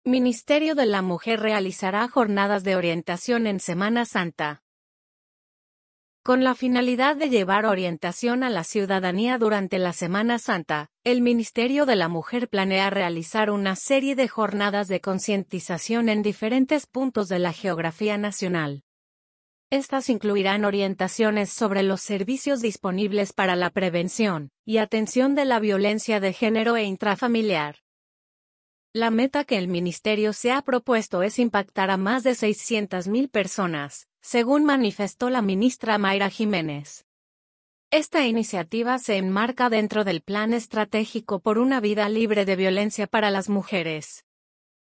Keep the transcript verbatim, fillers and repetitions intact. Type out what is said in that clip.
Ministerio de la Mujer realizará jornadas de orientación en Semana Santa. Con la finalidad de llevar orientación a la ciudadanía durante la Semana Santa, el Ministerio de la Mujer planea realizar una serie de jornadas de concientización en diferentes puntos de la geografía nacional. Estas incluirán orientaciones sobre los servicios disponibles para la prevención y atención de la violencia de género e intrafamiliar. La meta que el ministerio se ha propuesto es impactar a más de seiscientas mil personas, según manifestó la ministra Mayra Jiménez. Esta iniciativa se enmarca dentro del Plan Estratégico por una Vida Libre de Violencia para las Mujeres.